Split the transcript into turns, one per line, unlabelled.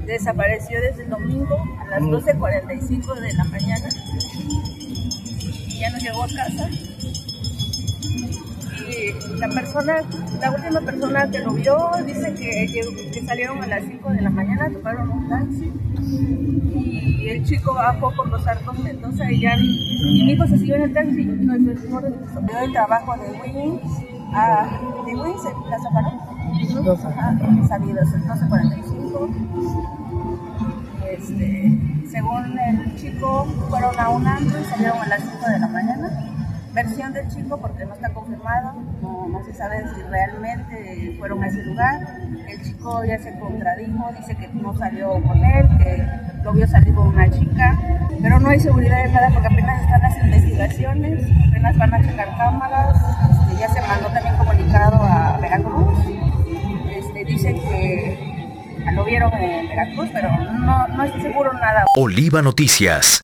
Desapareció desde el domingo a las 12:45 de la mañana y ya no llegó a casa. Y la última persona que lo vio dice que salieron a las 5 de la mañana, tomaron un taxi y el chico bajó por los Arcos Mendoza y mi hijo se siguió en el taxi. Entonces dio el trabajo de Wings la sacaron. Salidos el 12:45. Según el chico, fueron a un antro y salieron a las 5 de la mañana. Versión del chico, porque no está confirmado, no se sabe si realmente fueron a ese lugar. El chico ya se contradijo, dice que no salió con él, que lo vio salir con una chica, pero no hay seguridad de nada porque apenas están las investigaciones, apenas van a checar cámaras. Ya se mandó también comunicado a Veracruz. Dicen que lo vieron en Veracruz, pero no es seguro nada.
Oliva Noticias.